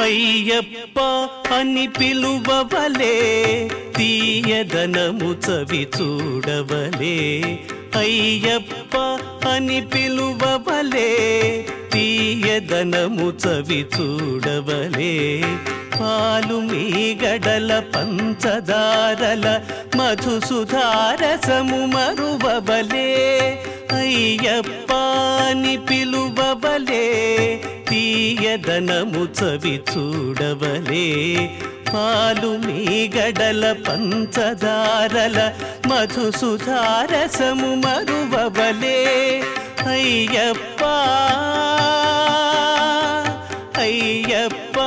అయ్యప్ప అని పిలువవలే తీయదనము చవి చూడవలే అయ్యప్ప అని పిలువవలే తీయదనము చవి చూడవలే పాలు మీగడల పంచదారల మధుసుధారసము మరువవలే అయ్యప్ప అని పిలువవలే తీయదనము చవి చూడవలే పాలు మీగడల పంచదారల మధుసుధారసము మరువవలే అయ్యప్ప అయ్యప్ప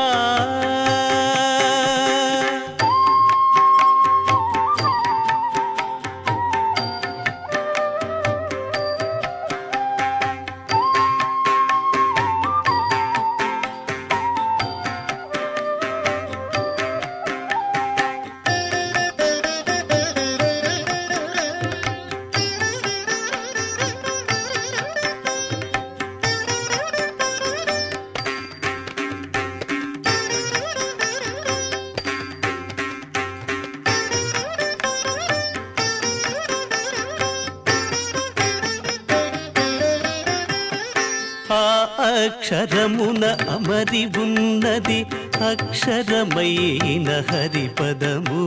ఆ అక్షరమున అమరి ఉన్నది అక్షరమైన హరిపదము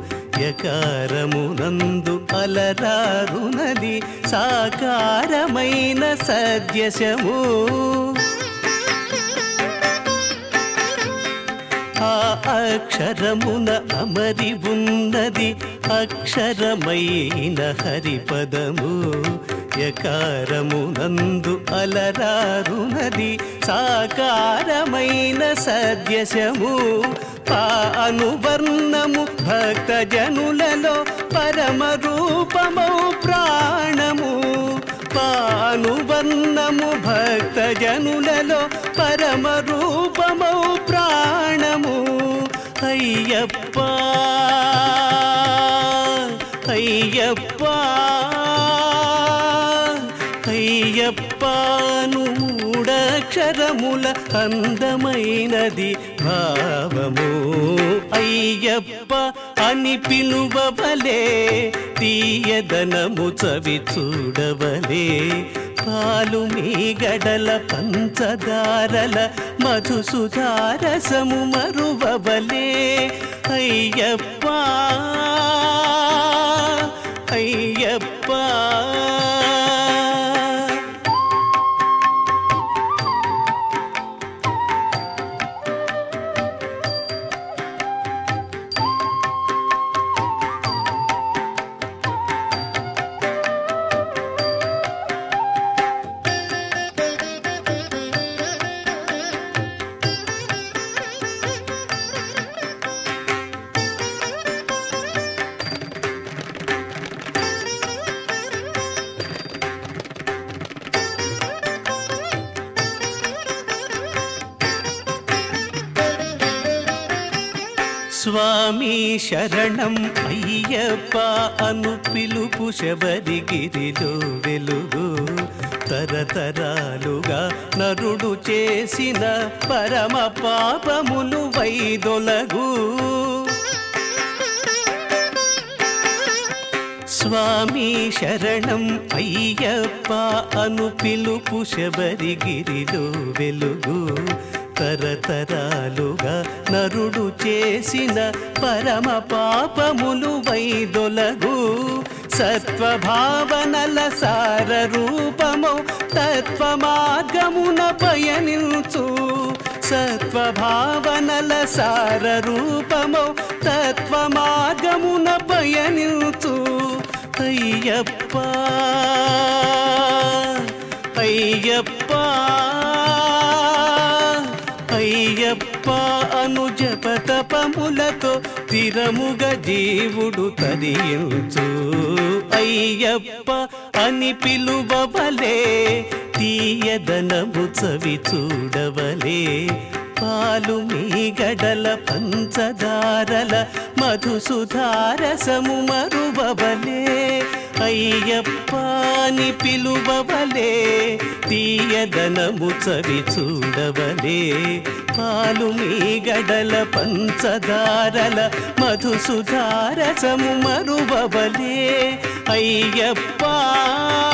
యకారమునందు అలరారునది సాకారమైన సద్యశము ఆ అక్షరమున అమరి ఉన్నది అక్షరమైన హరిపదము యకారమునందు అలరారునది సాకారమైన సద్యశము పానువర్ణము భక్తజనులలో పరమరూపమౌ ప్రాణము పానువర్ణము భక్తజనులలో పరమరూపమౌ ప్రాణము అయ్యప్ప అయ్యప్ప అయ్యప్పను మూడక్షరముల అందమైనది భావము అయ్యప్ప అని పిలువవలే తీయదనము చవి చూడవలే పాలు మీగడల పంచదారల మధుసుధారసము మరువవలే అయ్యప్ప అయ్యప్ప స్వామి శరణం అయ్యప్ప అను పిలుపు శబరిగిరిలో వెలుగు తరతరాలుగా నరుడు చేసిన పరమ పాపములు వైదొలగు స్వామి శరణం అయ్యప్ప అను పిలుపు శబరిగిరిలో వెలుగు తరతరాలుగా నరుడు చేసిన పరమ పాపములు వైదొలగు సత్వభావనల సార రూపము తత్వ మార్గమున పయనించు సత్వభావనల సార రూపము తత్వ మార్గమున పయనించు అయ్యప్ప అయ్యప్ప అయ్యప్ప అను జపతపములతో స్థిరముగా జీవుడు తరించు అయ్యప్ప అని పిలువవలే తీయదనము చవి చూడవలే పాలు మీగడల పంచదారల మధుసుధారసము మరువవలే అయ్యప్ప అని పిలువవలే తీయదనము చవి చూడవలే పాలు మీ గడల పంచదారల మధుసుధారసము మరువవలే అయ్యప్ప